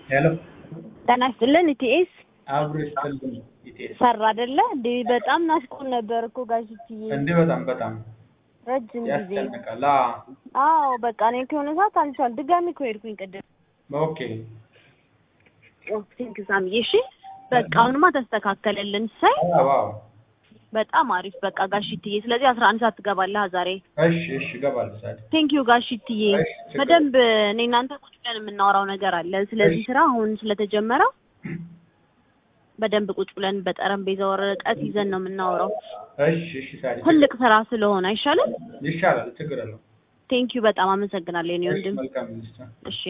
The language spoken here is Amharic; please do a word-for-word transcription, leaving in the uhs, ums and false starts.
ሄሎ ጤና ይስጥልን ኢቲኤስ አብሮ ይስጥልን ኢቲኤስ ሰራ አይደለ እንዴ በጣም ናፍቆን ነበር እኮ ጋሽትዬ እንዴ በጣም በጣም ረጅም ጊዜ ያስጨንቃል አዎ በቃ እኔ ከሆነ ሰዓት አንቻል ድጋሚ እኮ ሄድኩኝ ቅድም ኦኬ ኦኬ ከዛም እሺ በቃ አሁንማ ተስተካከለልን ሳይ ዋው በጣም አሪፍ በቃ ጋሽትዬ ስለዚህ አስራ አንድ ሰዓት ትገባለህ ዛሬ እሺ እሺ እገባለሁ ዛሬ ቴንክ ዩ ጋሽትዬ በደንብ እኔ እናንተ ቁጭ ብለን የምናወራው ነገር አለ ስለዚህ ስራ አሁን ስለተጀመረ በደንብ ቁጭ ብለን በጠረጴዛ ወረቀት ይዘን ነው የምናወራው እሺ እሺ ታዲያ ትልቅ ስራ ስለሆነ አይሻልም ይሻላል ችግር የለውም ቴንክ ዩ በጣም አመሰግናለሁ የኔ ወንድም መልካም ሚኒስትር እሺ